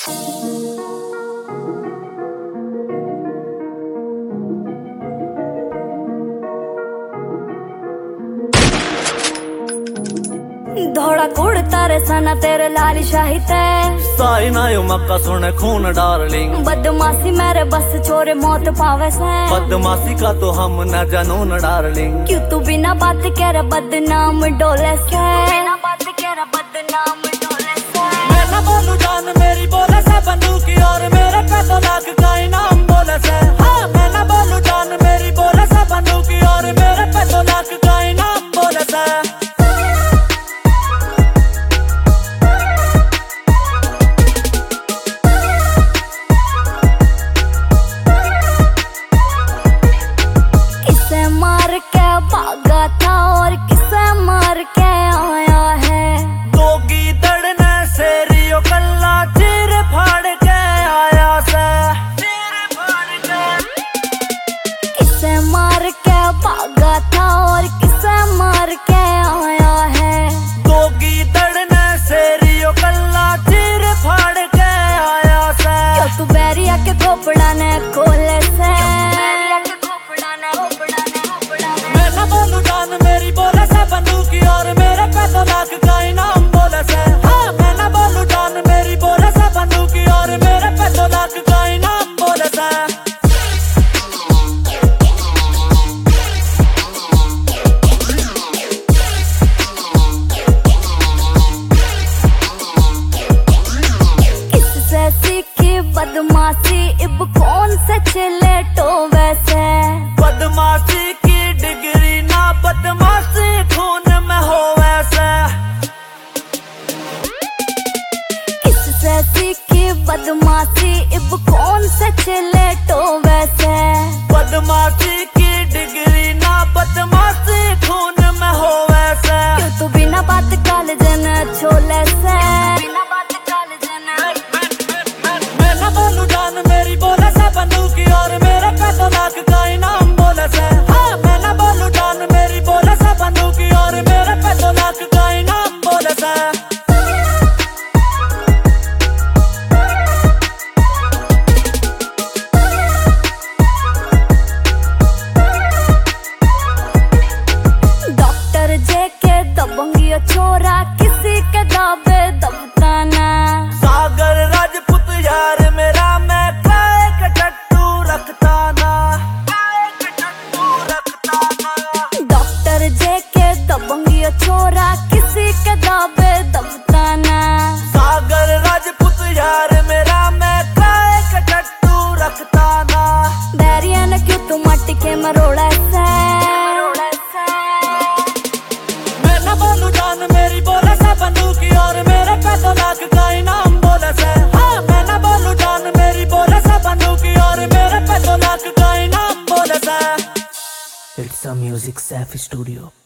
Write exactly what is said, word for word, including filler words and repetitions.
धोड़ा कुड़ तारे सना तेरे लाली शाही ते साई ना यू मक्का सुने खून डार्लिंग। बदमाशी मेरे बस छोरे मौत पावे से। बदमाशी का तो हम न जानून डार्लिंग। क्यों तू बिना बात कह रहा बदनाम डोले से। बिना बात कह रहा बदनाम डोले से। मैं ना बोलूं जान मेरी बोले से बंदूकी और मेरे पे तो लाख का इनाम बोले से। हाँ मैं ना बोलूं जान मेरी बोले से बंदूकी और मेरे पे तो लाख का इनाम बोले से। भागा था और किसे मार के आया है। दो गीदड़ ने शेरियो कल्ला चीर फाड़ के आया से। चीर फाड़ के किसे मार के भागा था और किसे मार के आया है। दो गीदड़ ने शेरियो कल्ला चीर फाड़ के आया से। क्यों तू बैरिया के खोपड़ा ने खोले से। बोलू जान मेरी बोले से बंदूकी और मेरे पे तो लाख का इनाम बोले से। हाँ मैं ना बोलू जान मेरी बोले से बंदूकी और मेरे पे तो लाख का इनाम बोले से। किससे सीखी बदमाशी इब कौन से चले तो वैसे। बदमाशी की डिग्री ना बदमाशी खून में हो वैसे। किससे सीखी बदमाशी इब कौन से चले तो वैसे। बदमाशी की डिग्री ना बदमाशी खून में हो वैसे। क्यों तू बिना बात काल जन छोले से। बिना बात काल जन मैं ना बोलू जान मेरी बोले से बंदूकी और मेरे पे तो लाख का इनाम बोले से। हाँ मैं ना बोलू जान मेरी बोले से बंदूकी और मेरे पे तो लाख का इनाम बोले से। डॉक्टर जे के दबंगियो छोरा किसी के दाबे दबता ना। सागर राजपूत यार मेरा मैं काय का टट्टू रखता ना। काय का टट्टू रखता ना। डॉक्टर जे के दबंगियो छोरा किसी के दाबे दबता ना। सागर राजपूत यार मेरा मैं काय का टट्टू रखता ना। बैरिया ने क्यों तू मट के मरोड़ा से। मैं ना बोलू जान मेरी बोले से बंदूकी और मेरे पे तो लाख का इनाम बोले से। हाँ मैं ना बोलू जान मेरी बोले से बंदूकी और मेरे पे तो लाख का इनाम बोले से। It's a Music Safi Studio.